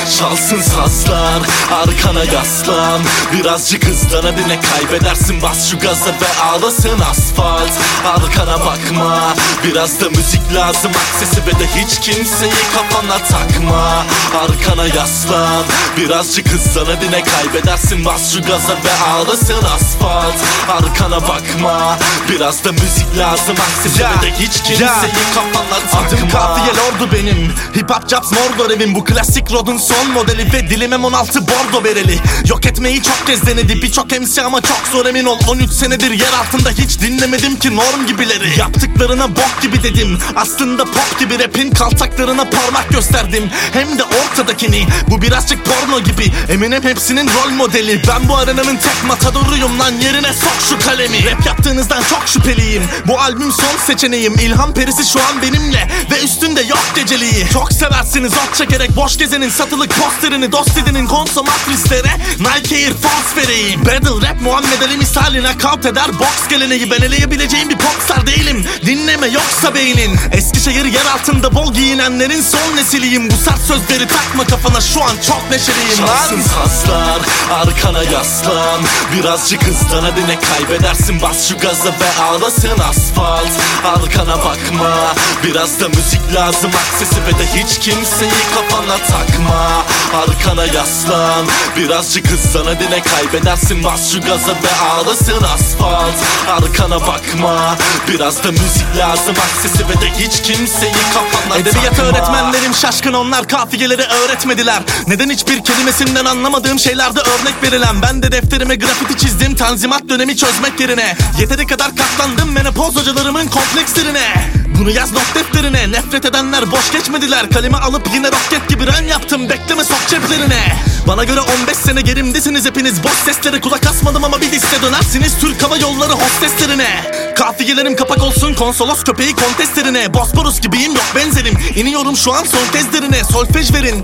Çalsın sazlar, arkana yaslan. Birazcık hızlan hadi ne kaybedersin. Bas şu gaza ve ağlasın asfalt. Arkana bakma, biraz da müzik lazım. Aksesi ve de hiç kimseyi kafana takma. Arkana yaslan, birazcık hızlan hadi ne kaybedersin. Bas şu gaza ve ağlasın asfalt. Arkana bakma, biraz da müzik lazım. Aksesi ve de hiç kimseyi kafana takma. Adım Kafiye Lordu benim, hip hop caps mordo evim. Bu klasik rodun son modeli ve dilim M16 bordo bereli. Yok etmeyi çok kez denedi birçok MC ama çok zor emin ol. 13 senedir yer altında hiç dinlemedim ki norm gibileri. Yaptıklarına bok gibi dedim, aslında pop gibi. Rapin kaltaklarına parmak gösterdim, hem de ortadakini. Bu birazcık porno gibi, eminim hepsinin rol modeli. Ben bu arenanın tek matadoruyum lan, yerine sok şu kalemi. Rap yaptığınızdan çok şüpheliyim, bu albüm son seçeneğim. İlham perisi şu an benimle ve üstünde yok geceliği. Çok seversiniz ot çekerek boş gezenin satılık posterini. Dost edinin konsomatristlere Nike Air Force vereyim. Battle rap Muhammed Ali misali nakavt eder boks geleneği. Ben eleyebileceğim bir popstar değilim, dinleme yoksa beynin. Eskişehir yer altında bol giyinenlerin son nesiliyim. Bu sert sözleri takma kafana, şu an çok neşeliyim lan. Çalsın sazlar, arkana yaslan. Birazcık hızlan hadi ne kaybedersin. Bas şu gaza ve ağlasın asfalt. Arkana bakma, biraz da müzik lazım. Aksesi ve de hiç kimseyi kafana takma. Arkana yaslan, birazcık hızlan hadi ne kaybedersin. Bas şu gaza ve ağlasın asfalt. Arkana bakma, biraz da müzik lazım. Aksesi ve de hiç kimseyi kafana Edebiyat takma. öğretmenlerim şaşkın, onlar kafiyeleri öğretmediler. Neden hiçbir kelimesinden anlamadığım şeylerde örnek verilen. Ben de defterime grafiti çizdim tanzimat dönemi çözmek yerine. Yeteri kadar katlandım menopoz hocalarımın komplekslerine. Bunu yaz not defterine, nefret edenler boş geçmediler. Kalemi alıp yine roket gibi ren yaptım, bekleme sok ceplerine. Bana göre 15 sene gerimdesiniz hepiniz. Boş seslere kulak asmadım ama bir liste dönersiniz Türk Hava Yolları hosteslerine. Kafiyelerim kapak olsun konsolos köpeği kontestlerine. Bosporus gibiyim yok benzerim, İniyorum şu an son tezlerine. Solfej verin,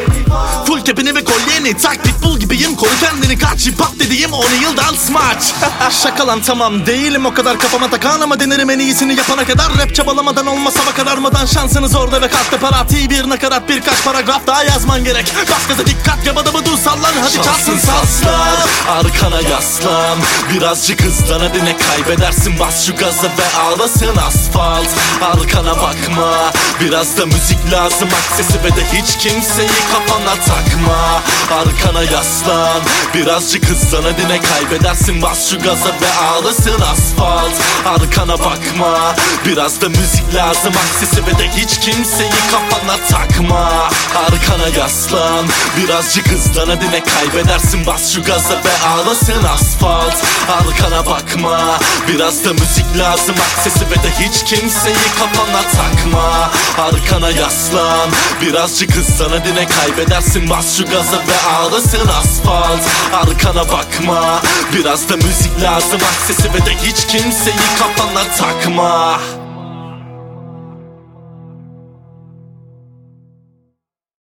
full kepini ve kolyeni tak. Pitbull gibiyim, koru kendini kaç. Hip hop dediğim 10 yıldan smaç. Şaka lan tamam, değilim o kadar kafama takan ama denerim en iyisini yapana kadar. Rap çabalamadan olmaz, hava kararmadan şansınız orada ve kartta parati. Bir nakarat birkaç paragraf daha yazman gerek. Bas gaza dikkat, yabadabı dur sallan hadi çalsın sazlar. Arkana yaslan, birazcık hızlan hadi ne kaybedersin. Bas şu gaza ve ağlasın asfalt. Arkana bakma, biraz da müzik lazım. Aksesi ve de hiç kimseyi kafana takma. Arkana yaslan, birazcık hızlan hadi ne kaybedersin. Bas şu gaza ve ağlasın asfalt. Arkana bakma, biraz da müzik lazım. Aksesi ve de hiç kimseyi kafana takma. Arkana yaslan, birazcık hızlan hadi ne kaybedersin. Bas şu gaza ve ağlasın asfalt. Arkana bakma, biraz da müzik lazım. Aksesi ve de hiç kimseyi kafana takma. Arkana yaslan, birazcık hızlan hadi ne kaybedersin. Bas şu gaza ve ağlasın asfalt. Arkana bakma, biraz da müzik lazım. Aksesi ve de hiç kimseyi kafana takma.